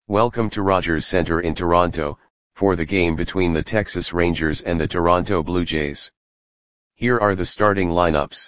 Welcome to Rogers Centre in Toronto, for the game between the Texas Rangers and the Toronto Blue Jays. Here are the starting lineups.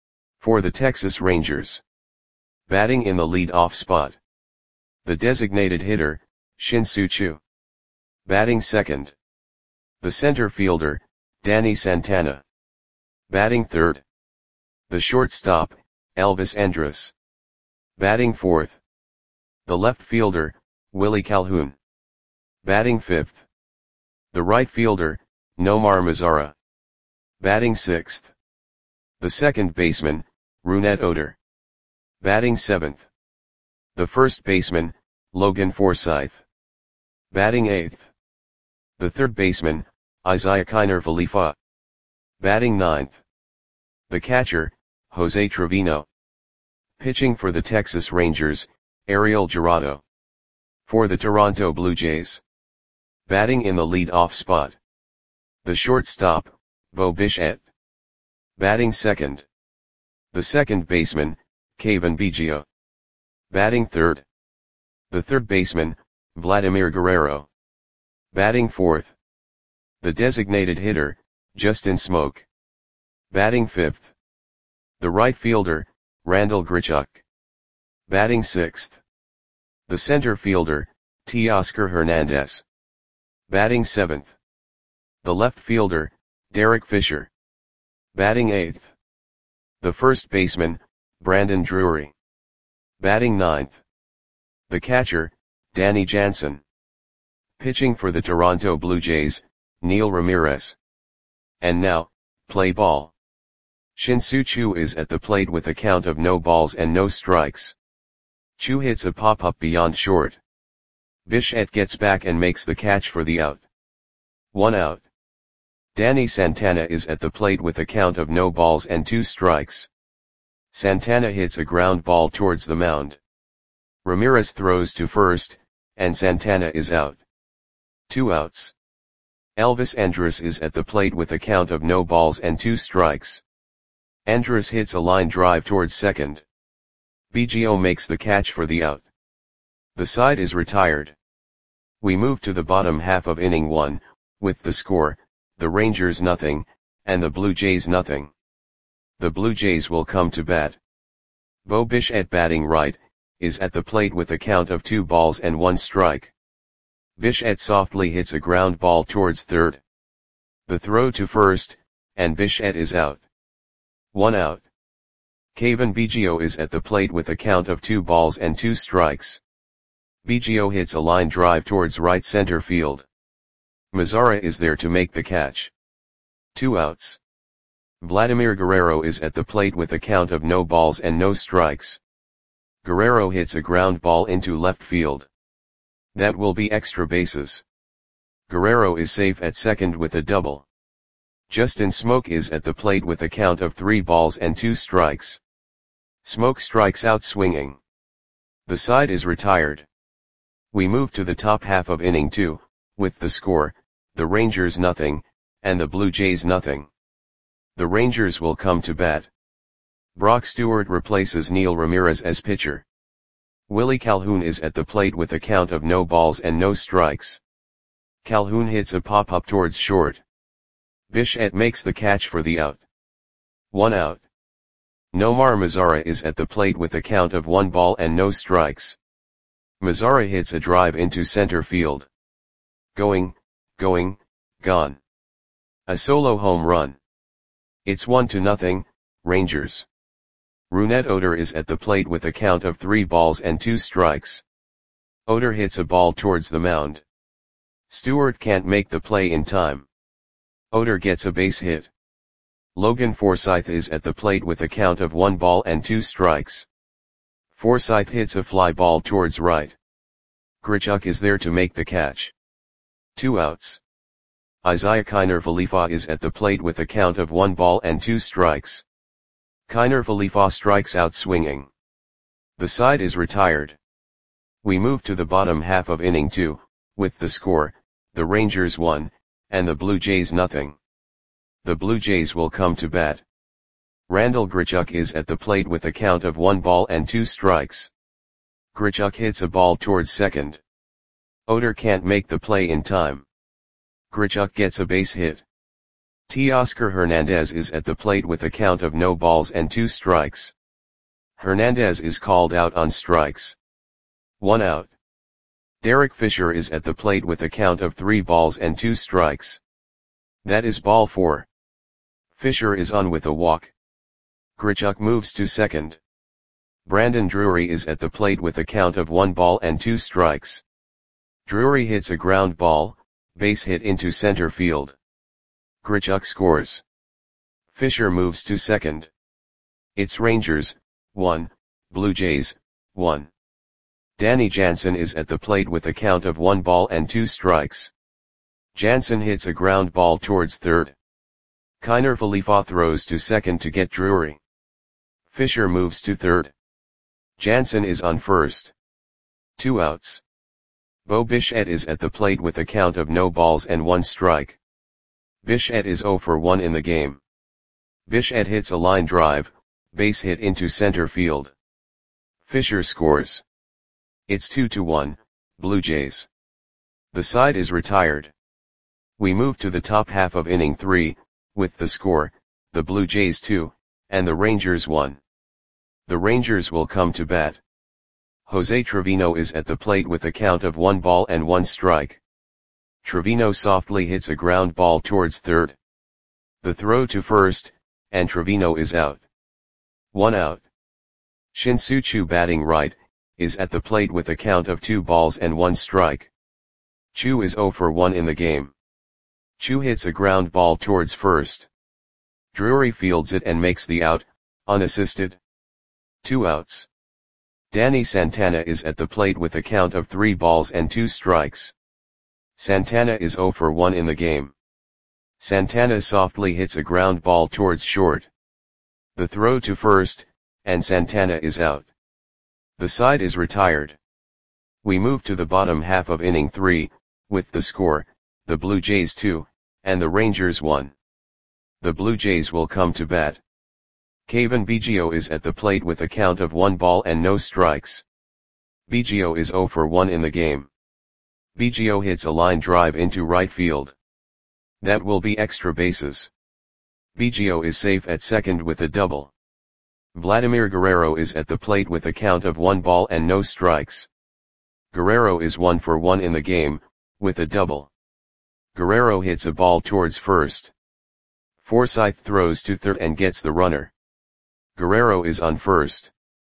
For the Texas Rangers. Batting in the lead-off spot. The designated hitter, Shin-Soo Choo. Batting second. The center fielder, Danny Santana. Batting third. The shortstop, Elvis Andrus. Batting fourth. The left fielder, Willie Calhoun. Batting fifth. The right fielder, Nomar Mazara. Batting sixth. The second baseman, Rougned Odor. Batting seventh. The first baseman, Logan Forsythe. Batting eighth. The third baseman, Isiah Kiner Falefa. Batting ninth. The catcher, Jose Trevino. Pitching for the Texas Rangers, Ariel Jurado. For the Toronto Blue Jays. Batting in the lead-off spot. The shortstop, Bo Bichette. Batting second. The second baseman, Cavan Biggio. Batting third. The third baseman, Vladimir Guerrero. Batting fourth. The designated hitter, Justin Smoak. Batting fifth. The right fielder, Randal Grichuk. Batting sixth. The center fielder, Teoscar Hernandez. Batting seventh. The left fielder, Derek Fisher. Batting eighth. The first baseman, Brandon Drury. Batting ninth. The catcher, Danny Jansen. Pitching for the Toronto Blue Jays, Neil Ramirez. And now, play ball. Shin-Soo Choo is at the plate with a count of no balls and no strikes. Choo hits a pop-up beyond short. Bichette gets back and makes the catch for the out. 1 out. Danny Santana is at the plate with a count of no balls and 2 strikes. Santana hits a ground ball towards the mound. Ramirez throws to first, and Santana is out. 2 outs. Elvis Andrus is at the plate with a count of no balls and 2 strikes. Andrus hits a line drive towards second. Biggio makes the catch for the out. The side is retired. We move to the bottom half of inning 1, with the score, the Rangers nothing, and the Blue Jays nothing. The Blue Jays will come to bat. Bo Bichette batting right, is at the plate with a count of 2 balls and 1 strike. Bichette softly hits a ground ball towards third. The throw to first, and Bichette is out. 1 out. Cavan Biggio is at the plate with a count of 2 balls and 2 strikes. Biggio hits a line drive towards right center field. Mazara is there to make the catch. 2 outs. Vladimir Guerrero is at the plate with a count of no balls and no strikes. Guerrero hits a ground ball into left field. That will be extra bases. Guerrero is safe at second with a double. Justin Smoak is at the plate with a count of 3 balls and 2 strikes. Smoak strikes out swinging. The side is retired. We move to the top half of inning 2, with the score, the Rangers nothing, and the Blue Jays nothing. The Rangers will come to bat. Brock Stewart replaces Neil Ramirez as pitcher. Willie Calhoun is at the plate with a count of no balls and no strikes. Calhoun hits a pop-up towards short. Bichette makes the catch for the out. 1 out. Nomar Mazara is at the plate with a count of 1 ball and no strikes. Mazara hits a drive into center field. Going, gone. A solo home run. It's 1-0, Rangers. Rougned Odor is at the plate with a count of 3 balls and 2 strikes. Odor hits a ball towards the mound. Stewart can't make the play in time. Odor gets a base hit. Logan Forsythe is at the plate with a count of 1 ball and 2 strikes. Forsythe hits a fly ball towards right. Grichuk is there to make the catch. 2 outs. Isiah Kiner Falefa is at the plate with a count of 1 ball and 2 strikes. Kiner Falefa strikes out swinging. The side is retired. We move to the bottom half of inning 2, with the score, the Rangers 1, and the Blue Jays nothing. The Blue Jays will come to bat. Randal Grichuk is at the plate with a count of 1 ball and 2 strikes. Grichuk hits a ball towards second. Oder can't make the play in time. Grichuk gets a base hit. Teoscar Hernandez is at the plate with a count of no balls and 2 strikes. Hernandez is called out on strikes. 1 out. Derek Fisher is at the plate with a count of 3 balls and 2 strikes. That is ball 4. Fisher is on with a walk. Grichuk moves to second. Brandon Drury is at the plate with a count of 1 ball and 2 strikes. Drury hits a ground ball, base hit into center field. Grichuk scores. Fisher moves to second. It's Rangers, 1, Blue Jays, 1. Danny Jansen is at the plate with a count of 1 ball and 2 strikes. Jansen hits a ground ball towards third. Kiner Falefa throws to second to get Drury. Fisher moves to third. Jansen is on first. 2 outs. Bo Bichette is at the plate with a count of no balls and 1 strike. Bichette is 0 for 1 in the game. Bichette hits a line drive, base hit into center field. Fisher scores. It's 2-1, Blue Jays. The side is retired. We move to the top half of inning 3, with the score, the Blue Jays 2, and the Rangers 1. The Rangers will come to bat. Jose Trevino is at the plate with a count of 1 ball and 1 strike. Trevino softly hits a ground ball towards third. The throw to first, and Trevino is out. 1 out. Shin-Soo Choo batting right, is at the plate with a count of 2 balls and 1 strike. Choo is 0 for 1 in the game. Choo hits a ground ball towards first. Drury fields it and makes the out, unassisted. 2 outs. Danny Santana is at the plate with a count of 3 balls and 2 strikes. Santana is 0 for 1 in the game. Santana softly hits a ground ball towards short. The throw to first, and Santana is out. The side is retired. We move to the bottom half of inning 3, with the score, the Blue Jays 2, and the Rangers 1. The Blue Jays will come to bat. Cavan Biggio is at the plate with a count of 1 ball and no strikes. Biggio is 0 for 1 in the game. Biggio hits a line drive into right field. That will be extra bases. Biggio is safe at second with a double. Vladimir Guerrero is at the plate with a count of 1 ball and no strikes. Guerrero is 1 for 1 in the game, with a double. Guerrero hits a ball towards first. Forsythe throws to third and gets the runner. Guerrero is on first.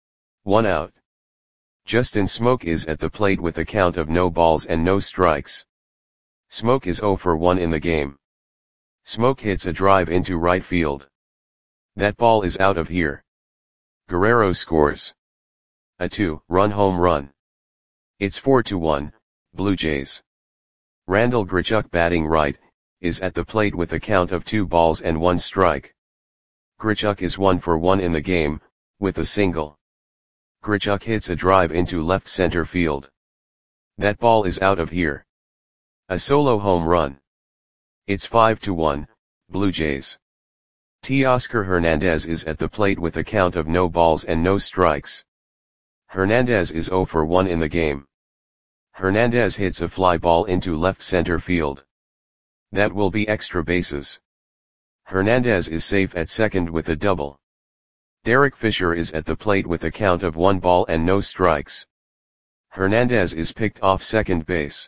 1 out. Justin Smoak is at the plate with a count of no balls and no strikes. Smoak is 0 for 1 in the game. Smoak hits a drive into right field. That ball is out of here. Guerrero scores. A 2-run home run. It's 4-1, Blue Jays. Randall Grichuk batting right, is at the plate with a count of 2 balls and 1 strike. Grichuk is 1 for 1 in the game, with a single. Grichuk hits a drive into left center field. That ball is out of here. A solo home run. It's 5-1, Blue Jays. Teoscar Hernandez is at the plate with a count of no balls and no strikes. Hernandez is 0 for 1 in the game. Hernandez hits a fly ball into left center field. That will be extra bases. Hernandez is safe at second with a double. Derek Fisher is at the plate with a count of 1 ball and no strikes. Hernandez is picked off second base.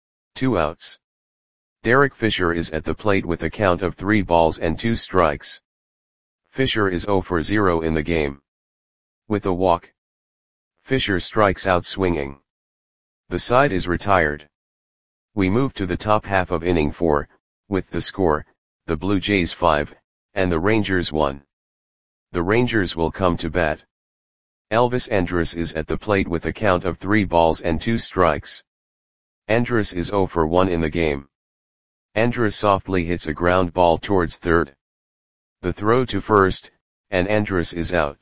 2 outs. Derek Fisher is at the plate with a count of 3 balls and 2 strikes. Fisher is 0 for 0 in the game. With a walk. Fisher strikes out swinging. The side is retired. We move to the top half of inning 4, with the score, the Blue Jays 5, and the Rangers 1. The Rangers will come to bat. Elvis Andrus is at the plate with a count of 3 balls and 2 strikes. Andrus is 0 for 1 in the game. Andrus softly hits a ground ball towards third. The throw to first, and Andrus is out.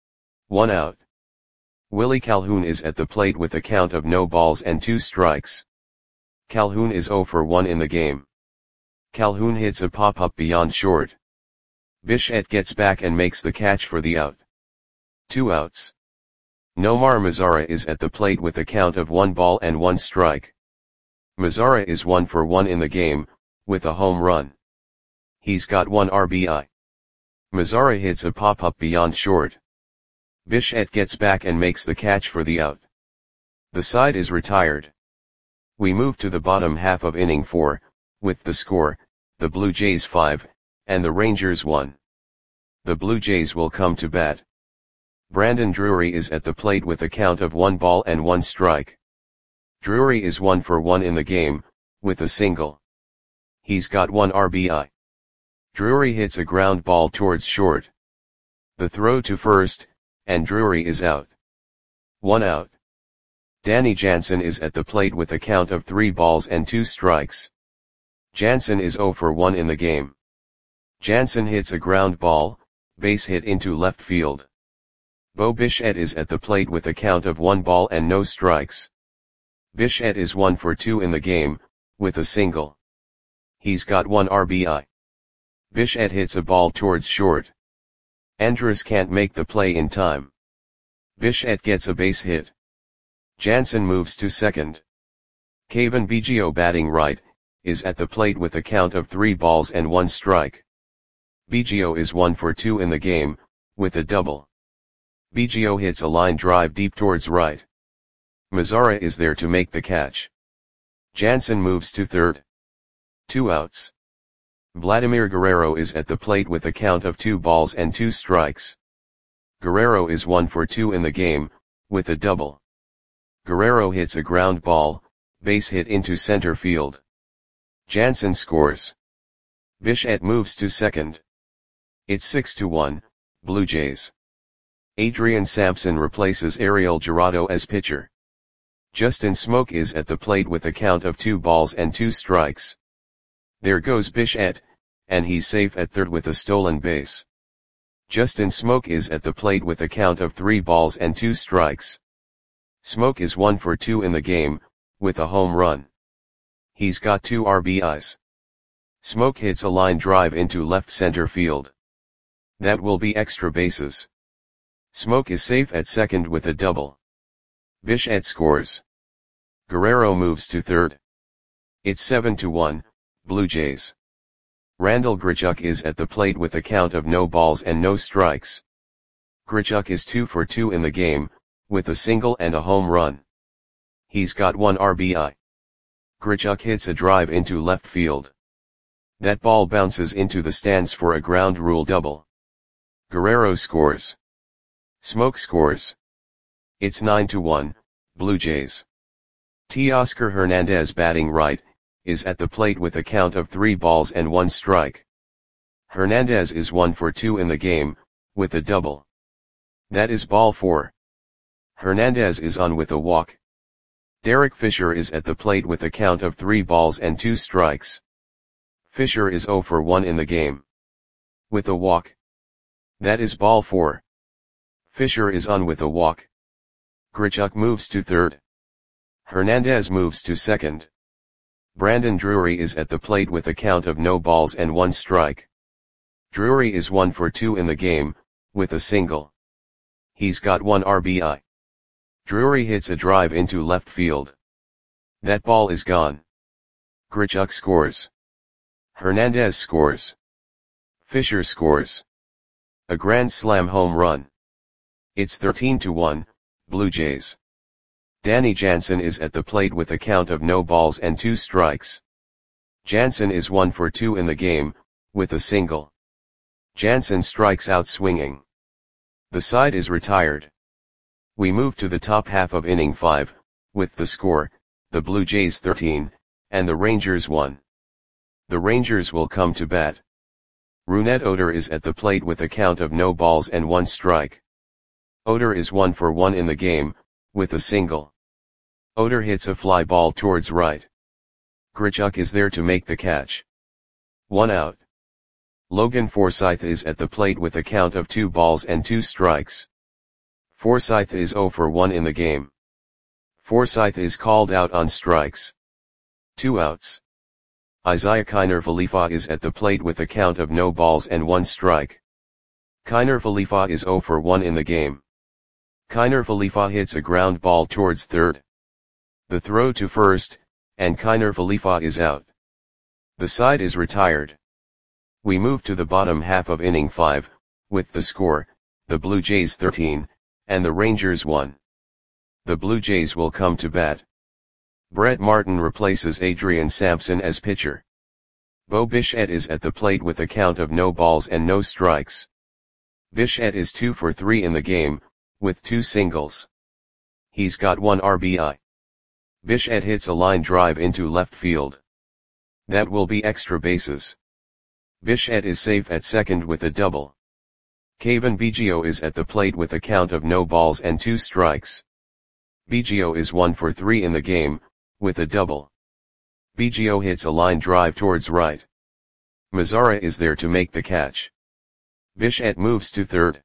1 out. Willie Calhoun is at the plate with a count of no balls and 2 strikes. Calhoun is 0 for 1 in the game. Calhoun hits a pop-up beyond short. Bichette gets back and makes the catch for the out. 2 outs. Nomar Mazara is at the plate with a count of 1 ball and 1 strike. Mazara is 1 for 1 in the game, with a home run. He's got 1 RBI. Mazara hits a pop-up beyond short. Bichette gets back and makes the catch for the out. The side is retired. We move to the bottom half of inning 4, with the score, the Blue Jays 5, and the Rangers 1. The Blue Jays will come to bat. Brandon Drury is at the plate with a count of 1 ball and 1 strike. Drury is 1 for 1 in the game, with a single. He's got 1 RBI. Drury hits a ground ball towards short. The throw to first, and Drury is out. 1 out. Danny Jansen is at the plate with a count of 3 balls and 2 strikes. Jansen is 0 for 1 in the game. Jansen hits a ground ball, base hit into left field. Bo Bichette is at the plate with a count of 1 ball and no strikes. Bichette is 1 for 2 in the game, with a single. He's got 1 RBI. Bichette hits a ball towards short. Andrus can't make the play in time. Bichette gets a base hit. Jansen moves to second. Cavan Biggio, batting right, is at the plate with a count of 3 balls and 1 strike. Biggio is 1 for 2 in the game, with a double. Biggio hits a line drive deep towards right. Mazara is there to make the catch. Jansen moves to third. 2 outs. Vladimir Guerrero is at the plate with a count of 2 balls and 2 strikes. Guerrero is 1 for 2 in the game, with a double. Guerrero hits a ground ball, base hit into center field. Jansen scores. Bichette moves to second. It's 6-1, Blue Jays. Adrian Sampson replaces Ariel Jurado as pitcher. Justin Smoak is at the plate with a count of 2 balls and 2 strikes. There goes Bichette, and he's safe at third with a stolen base. Justin Smoak is at the plate with a count of 3 balls and 2 strikes. Smoak is 1 for 2 in the game, with a home run. He's got 2 RBIs. Smoak hits a line drive into left center field. That will be extra bases. Smoak is safe at second with a double. Bichette scores. Guerrero moves to third. It's 7-1, Blue Jays. Randal Grichuk is at the plate with a count of no balls and no strikes. Grichuk is 2 for 2 in the game, with a single and a home run. He's got 1 RBI. Grichuk hits a drive into left field. That ball bounces into the stands for a ground rule double. Guerrero scores. Smoak scores. It's 9-1, Blue Jays. Teoscar Hernandez, batting right, is at the plate with a count of 3 balls and 1 strike. Hernandez is 1 for 2 in the game, with a double. That is ball 4. Hernandez is on with a walk. Derek Fisher is at the plate with a count of 3 balls and 2 strikes. Fisher is 0 for 1 in the game. With a walk. That is ball 4. Fisher is on with a walk. Grichuk moves to third. Hernandez moves to second. Brandon Drury is at the plate with a count of no balls and 1 strike. Drury is 1 for 2 in the game, with a single. He's got 1 RBI. Drury hits a drive into left field. That ball is gone. Grichuk scores. Hernandez scores. Fisher scores. A grand slam home run. It's 13-1, Blue Jays. Danny Jansen is at the plate with a count of no balls and 2 strikes. Jansen is 1 for 2 in the game, with a single. Jansen strikes out swinging. The side is retired. We move to the top half of inning 5, with the score, the Blue Jays 13, and the Rangers 1. The Rangers will come to bat. Rougned Odor is at the plate with a count of no balls and 1 strike. Odor is 1 for 1 in the game, with a single. Odor hits a fly ball towards right. Grichuk is there to make the catch. 1 out. Logan Forsythe is at the plate with a count of 2 balls and 2 strikes. Forsythe is 0 for 1 in the game. Forsythe is called out on strikes. 2 outs. Isaiah Kiner Falefa is at the plate with a count of no balls and 1 strike. Kiner Falefa is 0 for 1 in the game. Kiner Falefa hits a ground ball towards third. The throw to first, and Kiner Khalifa is out. The side is retired. We move to the bottom half of inning 5, with the score, the Blue Jays 13, and the Rangers 1. The Blue Jays will come to bat. Brett Martin replaces Adrian Sampson as pitcher. Bo Bichette is at the plate with a count of no balls and no strikes. Bichette is 2 for 3 in the game, with 2 singles. He's got 1 RBI. Bichette hits a line drive into left field. That will be extra bases. Bichette is safe at second with a double. Cavan Biggio is at the plate with a count of no balls and 2 strikes. Biggio is 1 for 3 in the game, with a double. Biggio hits a line drive towards right. Mazara is there to make the catch. Bichette moves to third.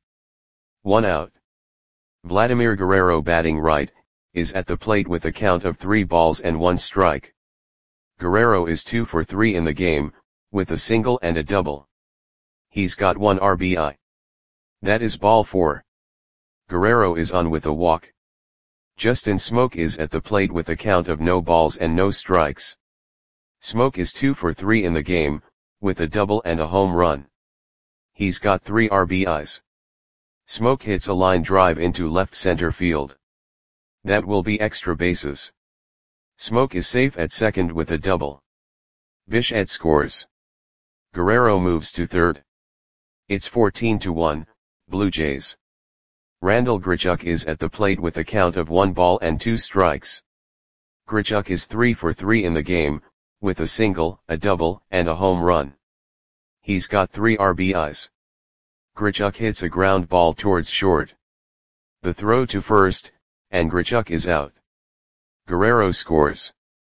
1 out. Vladimir Guerrero, batting right, is at the plate with a count of 3 balls and 1 strike. Guerrero is 2 for 3 in the game, with a single and a double. He's got 1 RBI. That is ball 4. Guerrero is on with a walk. Justin Smoak is at the plate with a count of no balls and no strikes. Smoak is 2 for 3 in the game, with a double and a home run. He's got 3 RBIs. Smoak hits a line drive into left center field. That will be extra bases. Smoak is safe at second with a double. Bichette scores. Guerrero moves to third. It's 14-1, Blue Jays. Randal Grichuk is at the plate with a count of 1 ball and 2 strikes. Grichuk is 3 for 3 in the game, with a single, a double, and a home run. He's got 3 RBIs. Grichuk hits a ground ball towards short. The throw to first, and Grichuk is out. Guerrero scores.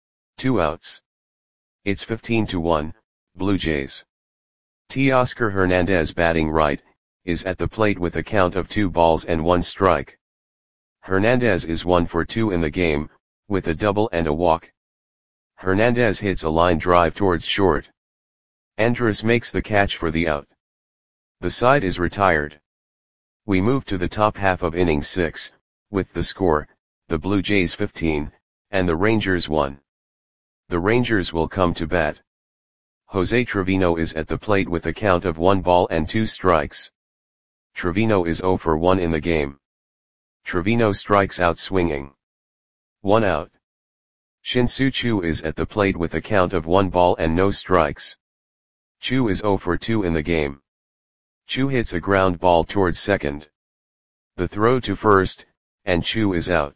2 outs. It's 15-1, Blue Jays. Teoscar Hernandez, batting right, is at the plate with a count of 2 balls and 1 strike. Hernandez is 1 for 2 in the game, with a double and a walk. Hernandez hits a line drive towards short. Andrus makes the catch for the out. The side is retired. We move to the top half of inning 6, with the score, the Blue Jays 15, and the Rangers 1. The Rangers will come to bat. Jose Trevino is at the plate with a count of 1 ball and 2 strikes. Trevino is 0 for 1 in the game. Trevino strikes out swinging. 1 out. Shin-Soo Choo is at the plate with a count of 1 ball and no strikes. Choo is 0 for 2 in the game. Choo hits a ground ball towards second. The throw to first, and Choo is out.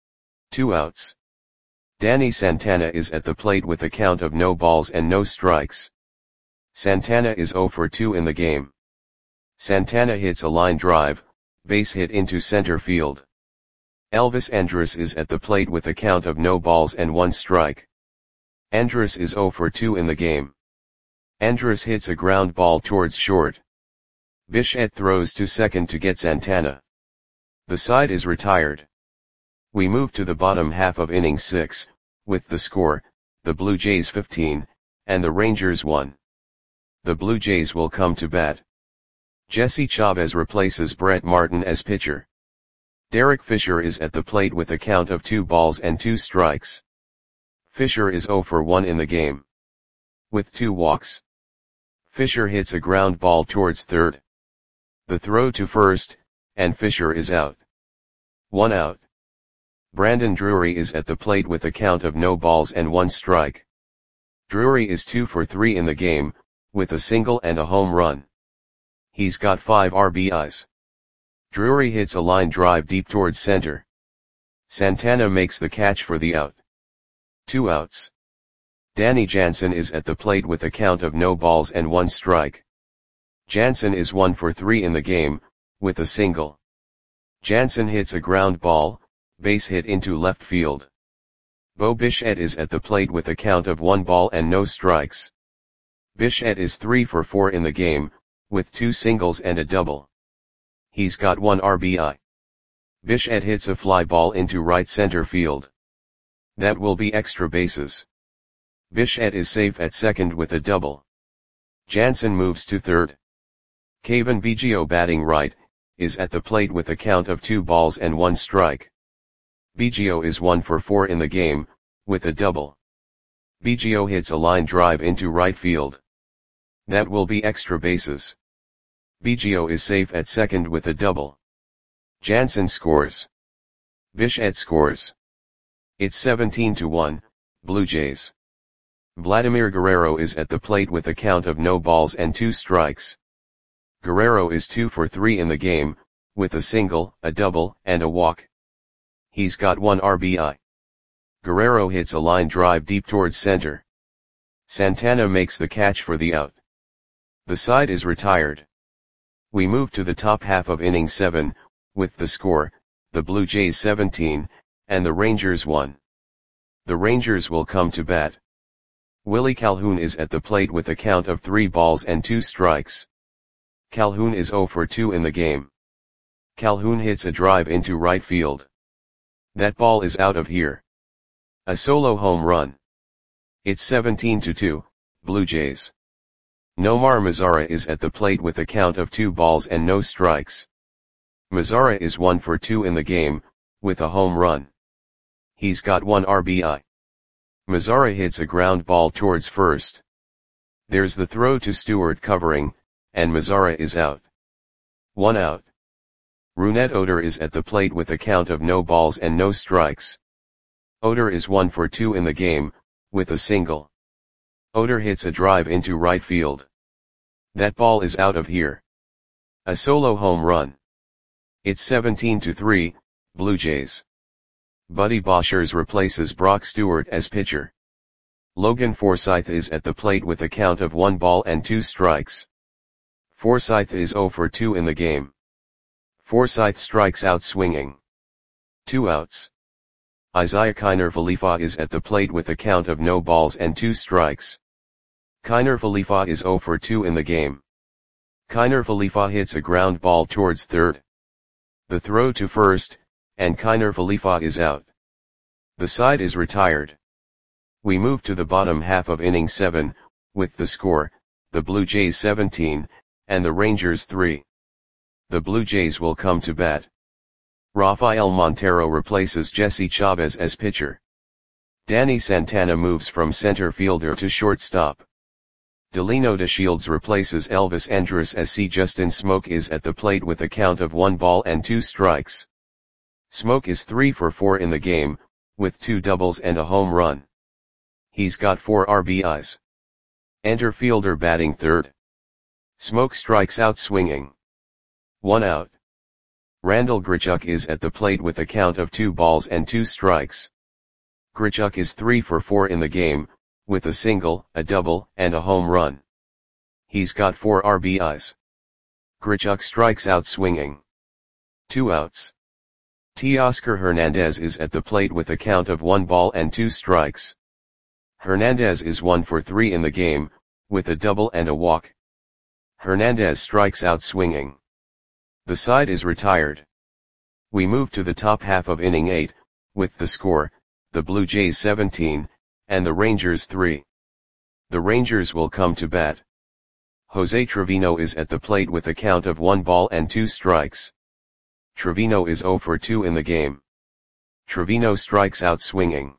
2 outs. Danny Santana is at the plate with a count of no balls and no strikes. Santana is 0 for 2 in the game. Santana hits a line drive, base hit into center field. Elvis Andrus is at the plate with a count of no balls and 1 strike. Andrus is 0 for 2 in the game. Andrus hits a ground ball towards short. Bichette throws to second to get Santana. The side is retired. We move to the bottom half of inning 6, with the score, the Blue Jays 15, and the Rangers 1. The Blue Jays will come to bat. Jesse Chavez replaces Brett Martin as pitcher. Derek Fisher is at the plate with a count of 2 balls and 2 strikes. Fisher is 0 for 1 in the game. With 2 walks. Fisher hits a ground ball towards third. The throw to first, and Fisher is out. 1 out. Brandon Drury is at the plate with a count of no balls and 1 strike. Drury is 2 for 3 in the game, with a single and a home run. He's got 5 RBIs. Drury hits a line drive deep towards center. Santana makes the catch for the out. 2 outs. Danny Jansen is at the plate with a count of no balls and 1 strike. Jansen is 1 for 3 in the game, with a single. Jansen hits a ground ball, base hit into left field. Bo Bichette is at the plate with a count of 1 ball and no strikes. Bichette is 3 for 4 in the game, with 2 singles and a double. He's got 1 RBI. Bichette hits a fly ball into right center field. That will be extra bases. Bichette is safe at second with a double. Jansen moves to third. Cavan Biggio, batting right, is at the plate with a count of 2 balls and 1 strike. Biggio is 1 for 4 in the game, with a double. Biggio hits a line drive into right field. That will be extra bases. Biggio is safe at second with a double. Jansen scores. Bichette scores. It's 17-1, Blue Jays. Vladimir Guerrero is at the plate with a count of no balls and 2 strikes. Guerrero is 2 for 3 in the game, with a single, a double, and a walk. He's got 1 RBI. Guerrero hits a line drive deep towards center. Santana makes the catch for the out. The side is retired. We move to the top half of inning 7, with the score, the Blue Jays 17, and the Rangers 1. The Rangers will come to bat. Willie Calhoun is at the plate with a count of 3 balls and 2 strikes. Calhoun is 0 for 2 in the game. Calhoun hits a drive into right field. That ball is out of here. A solo home run. It's 17-2, Blue Jays. Nomar Mazara is at the plate with a count of 2 balls and no strikes. Mazara is 1 for 2 in the game, with a home run. He's got 1 RBI. Mazara hits a ground ball towards first. There's the throw to Stewart covering, and Mazara is out. 1 out. Rougned Odor is at the plate with a count of no balls and no strikes. Odor is 1 for 2 in the game, with a single. Odor hits a drive into right field. That ball is out of here. A solo home run. It's 17-3, Blue Jays. Buddy Boshers replaces Brock Stewart as pitcher. Logan Forsythe is at the plate with a count of 1 ball and 2 strikes. Forsythe is 0 for 2 in the game. Forsythe strikes out swinging. 2 outs. Isaiah Kiner Falefa is at the plate with a count of no balls and 2 strikes. Kiner Falefa is 0 for 2 in the game. Kiner Falefa hits a ground ball towards third. The throw to first, and Kiner Falefa is out. The side is retired. We move to the bottom half of inning 7, with the score, the Blue Jays 17, and the Rangers 3. The Blue Jays will come to bat. Rafael Montero replaces Jesse Chavez as pitcher. Danny Santana moves from center fielder to shortstop. Delino DeShields replaces Elvis Andrus as C. Justin Smoke is at the plate with a count of 1 ball and 2 strikes. Smoke is 3 for 4 in the game, with 2 doubles and a home run. He's got 4 RBIs. Enter fielder batting third. Smoke strikes out swinging. 1 out. Randall Grichuk is at the plate with a count of 2 balls and 2 strikes. Grichuk is 3 for 4 in the game, with a single, a double, and a home run. He's got 4 RBIs. Grichuk strikes out swinging. 2 outs. Teoscar Hernandez is at the plate with a count of 1 ball and 2 strikes. Hernandez is 1 for 3 in the game, with a double and a walk. Hernandez strikes out swinging. The side is retired. We move to the top half of inning 8, with the score, the Blue Jays 17, and the Rangers 3. The Rangers will come to bat. Jose Trevino is at the plate with a count of 1 ball and 2 strikes. Trevino is 0 for 2 in the game. Trevino strikes out swinging.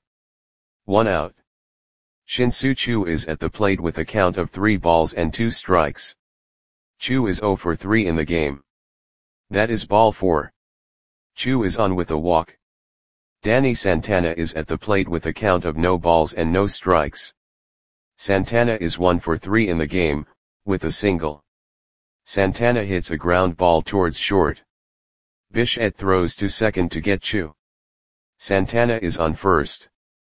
1 out. Shin-Soo Choo is at the plate with a count of 3 balls and 2 strikes. Choo is 0 for 3 in the game. That is ball 4. Choo is on with a walk. Danny Santana is at the plate with a count of no balls and no strikes. Santana is 1 for 3 in the game, with a single. Santana hits a ground ball towards short. Bichette throws to second to get Choo. Santana is on first.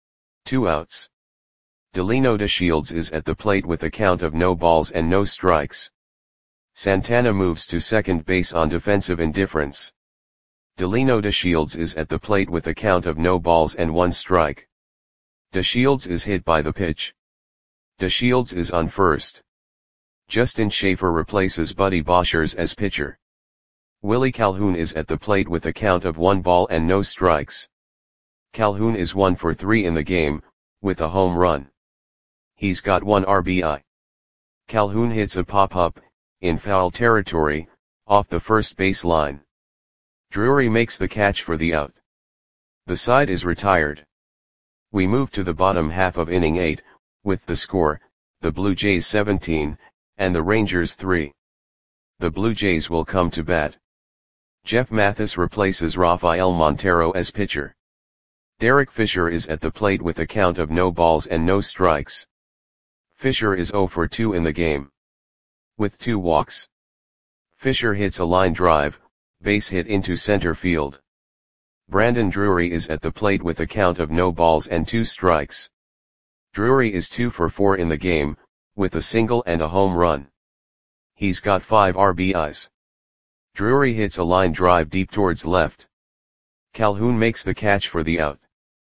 2 outs. Delino DeShields is at the plate with a count of no balls and no strikes. Santana moves to second base on defensive indifference. Delino DeShields is at the plate with a count of no balls and 1 strike. DeShields is hit by the pitch. DeShields is on first. Justin Schaefer replaces Buddy Boshers as pitcher. Willie Calhoun is at the plate with a count of 1 ball and no strikes. Calhoun is 1 for 3 in the game, with a home run. He's got 1 RBI. Calhoun hits a pop-up, in foul territory, off the first base line. Drury makes the catch for the out. The side is retired. We move to the bottom half of inning 8, With the score, the Blue Jays 17, and the Rangers 3. The Blue Jays will come to bat. Jeff Mathis replaces Rafael Montero as pitcher. Derek Fisher is at the plate with a count of no balls and no strikes. Fisher is 0 for 2 in the game, with 2 walks. Fisher hits a line drive, base hit into center field. Brandon Drury is at the plate with a count of no balls and 2 strikes. Drury is 2 for 4 in the game, with a single and a home run. He's got 5 RBIs. Drury hits a line drive deep towards left. Calhoun makes the catch for the out.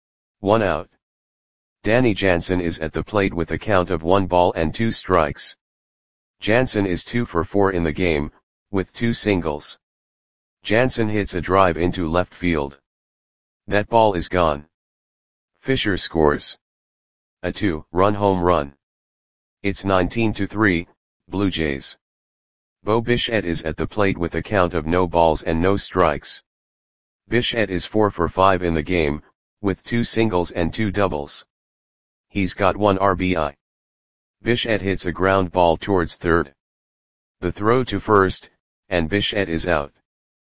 1 out. Danny Jansen is at the plate with a count of 1 ball and 2 strikes. Jansen is 2 for 4 in the game, with 2 singles. Jansen hits a drive into left field. That ball is gone. Fisher scores a 2-run home run. It's 19-3, Blue Jays. Bo Bichette is at the plate with a count of no balls and no strikes. Bichette is 4 for 5 in the game, with 2 singles and 2 doubles. He's got 1 RBI. Bichette hits a ground ball towards third. The throw to first, and Bichette is out.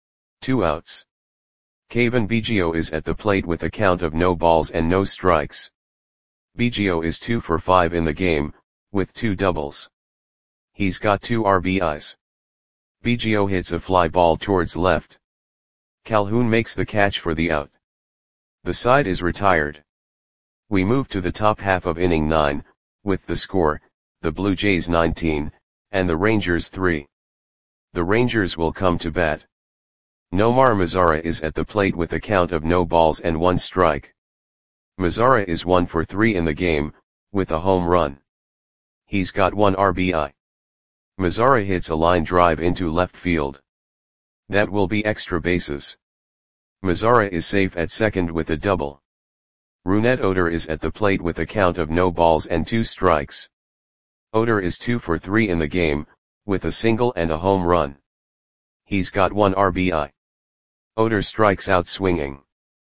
2 outs. Cavan Biggio is at the plate with a count of no balls and no strikes. Biggio is 2 for 5 in the game, with 2 doubles. He's got 2 RBIs. Biggio hits a fly ball towards left. Calhoun makes the catch for the out. The side is retired. We move to the top half of inning 9, with the score, the Blue Jays 19, and the Rangers 3. The Rangers will come to bat. Nomar Mazara is at the plate with a count of no balls and 1 strike. Mazara is 1 for 3 in the game, with a home run. He's got 1 RBI. Mazara hits a line drive into left field. That will be extra bases. Mazara is safe at second with a double. Rougned Odor is at the plate with a count of no balls and 2 strikes. Odor is 2 for 3 in the game, with a single and a home run. He's got 1 RBI. Odor strikes out swinging.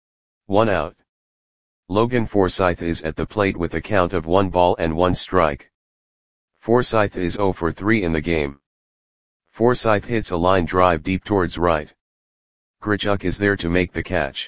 1 out. Logan Forsythe is at the plate with a count of 1 ball and 1 strike. Forsythe is 0 for 3 in the game. Forsythe hits a line drive deep towards right. Grichuk is there to make the catch.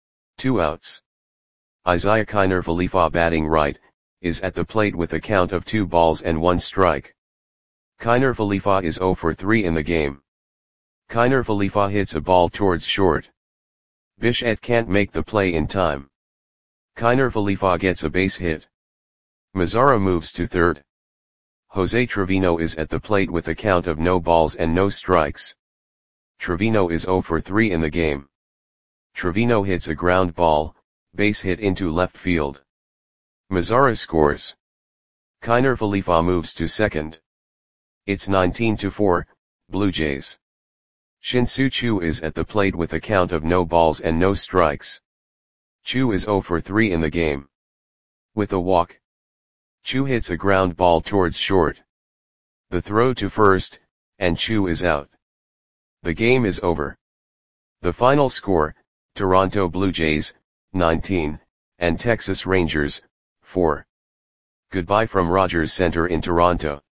2 outs. Isaiah Kiner Falefa batting right, is at the plate with a count of 2 balls and 1 strike. Kiner Falefa is 0 for 3 in the game. Kiner Falefa hits a ball towards short. Bichette can't make the play in time. Kiner Falefa gets a base hit. Mazara moves to third. Jose Trevino is at the plate with a count of no balls and no strikes. Trevino is 0 for 3 in the game. Trevino hits a ground ball, base hit into left field. Mazara scores. Kiner Falefa moves to second. It's 19-4, Blue Jays. Shin-Soo Choo is at the plate with a count of no balls and no strikes. Choo is 0 for 3 in the game. With a walk. Choo hits a ground ball towards short. The throw to first, and Choo is out. The game is over. The final score, Toronto Blue Jays, 19, and Texas Rangers, 4. Goodbye from Rogers Center in Toronto.